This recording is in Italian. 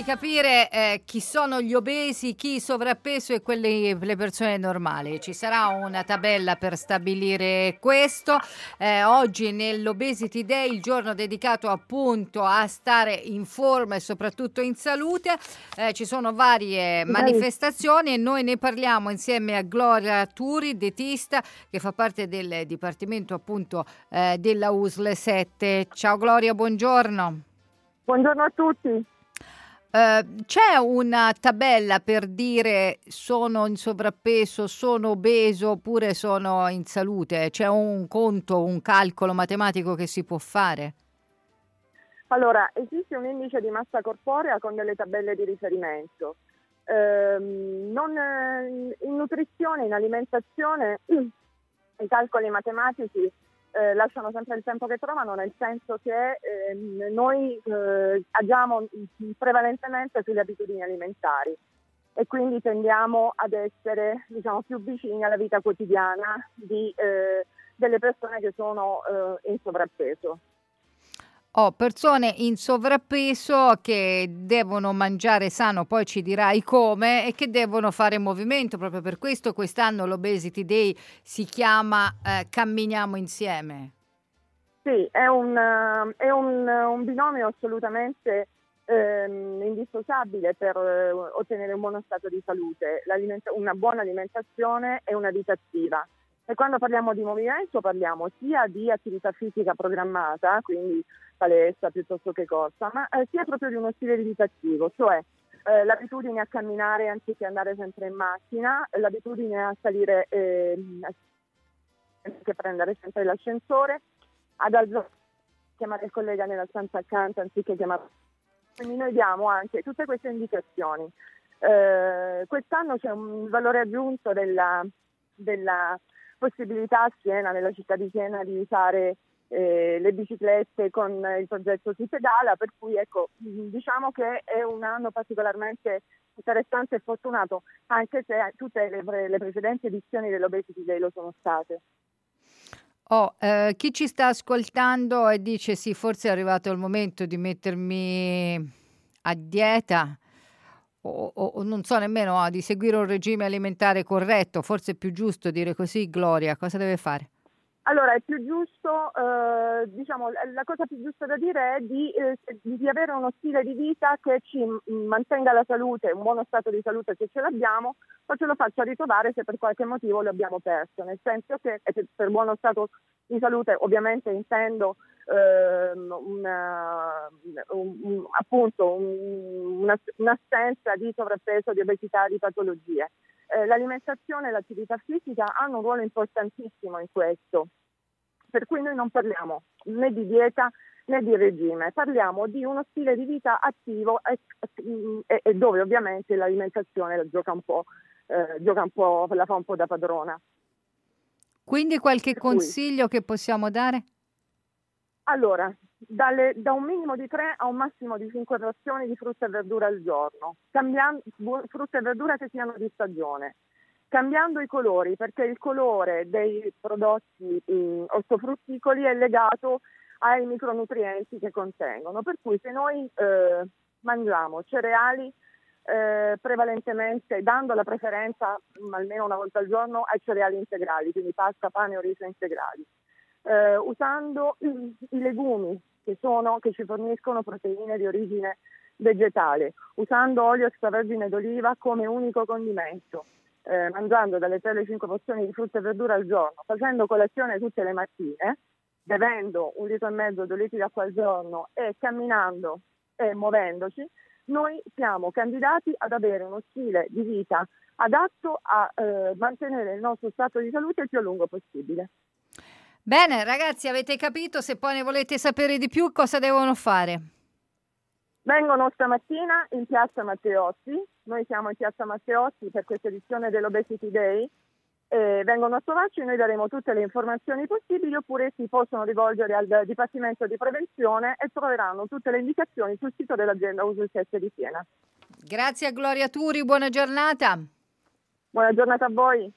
capire chi sono gli obesi, chi sovrappeso e le persone normali. Ci sarà una tabella per stabilire questo. Oggi nell'Obesity Day, il giorno dedicato appunto a stare in forma e soprattutto in salute, ci sono varie manifestazioni e noi ne parliamo insieme a Gloria Turi, dietista, che fa parte del dipartimento appunto della USL 7. Ciao Gloria, buongiorno. Buongiorno a tutti. C'è una tabella per dire sono in sovrappeso, sono obeso oppure sono in salute? C'è un conto, un calcolo matematico che si può fare? Allora, esiste un indice di massa corporea con delle tabelle di riferimento. In nutrizione, in alimentazione, i calcoli matematici lasciano sempre il tempo che trovano, nel senso che noi agiamo prevalentemente sulle abitudini alimentari e quindi tendiamo ad essere, diciamo, più vicini alla vita quotidiana delle persone che sono in sovrappeso. Persone in sovrappeso che devono mangiare sano, poi ci dirai come, e che devono fare movimento. Proprio per questo quest'anno l'Obesity Day si chiama Camminiamo insieme. Sì, è un binomio assolutamente indissociabile per ottenere un buono stato di salute, una buona alimentazione e una vita attiva. E quando parliamo di movimento parliamo sia di attività fisica programmata, quindi palestra piuttosto che corsa, ma sia proprio di uno stile di vita attivo, cioè l'abitudine a camminare anziché andare sempre in macchina, l'abitudine a salire anziché prendere sempre l'ascensore, ad alzare, chiamare il collega nella stanza accanto anziché chiamare. Quindi noi diamo anche tutte queste indicazioni. Quest'anno c'è un valore aggiunto della possibilità a Siena, nella città di Siena, di usare le biciclette con il progetto Si Pedala, per cui ecco, diciamo che è un anno particolarmente interessante e fortunato, anche se tutte le precedenti edizioni dell'Obesity Day lo sono state. Chi ci sta ascoltando e dice sì, forse è arrivato il momento di mettermi a dieta o non so nemmeno di seguire un regime alimentare corretto, forse è più giusto dire così, Gloria, cosa deve fare? Allora, è più giusto, diciamo, la cosa più giusta da dire è di avere uno stile di vita che ci mantenga la salute, un buono stato di salute se ce l'abbiamo, o ce lo faccia ritrovare se per qualche motivo lo abbiamo perso, nel senso che per buono stato di salute ovviamente intendo un'assenza di sovrappeso, di obesità, di patologie. L'alimentazione e l'attività fisica hanno un ruolo importantissimo in questo, per cui noi non parliamo né di dieta né di regime, parliamo di uno stile di vita attivo e dove ovviamente l'alimentazione la gioca un po', la fa un po' da padrona. Quindi qualche consiglio che possiamo dare? Allora, da un minimo di 3 a un massimo di 5 razioni di frutta e verdura al giorno, frutta e verdura che siano di stagione, cambiando i colori, perché il colore dei prodotti ortofrutticoli è legato ai micronutrienti che contengono, per cui se noi mangiamo cereali prevalentemente, dando la preferenza almeno una volta al giorno ai cereali integrali, quindi pasta, pane o riso integrali, usando i legumi che ci forniscono proteine di origine vegetale, usando olio extravergine d'oliva come unico condimento, mangiando dalle 3 alle 5 porzioni di frutta e verdura al giorno, facendo colazione tutte le mattine, bevendo 1,5 litri, 2 litri d'acqua al giorno e camminando e muovendoci, noi siamo candidati ad avere uno stile di vita adatto a mantenere il nostro stato di salute il più a lungo possibile. Bene, ragazzi, avete capito? Se poi ne volete sapere di più, cosa devono fare? Vengono stamattina in piazza Matteotti, noi siamo in piazza Matteotti per questa edizione dell'Obesity Day, vengono a trovarci, noi daremo tutte le informazioni possibili, oppure si possono rivolgere al Dipartimento di Prevenzione e troveranno tutte le indicazioni sul sito dell'azienda USL 7 di Siena. Grazie a Gloria Turi, buona giornata. Buona giornata a voi.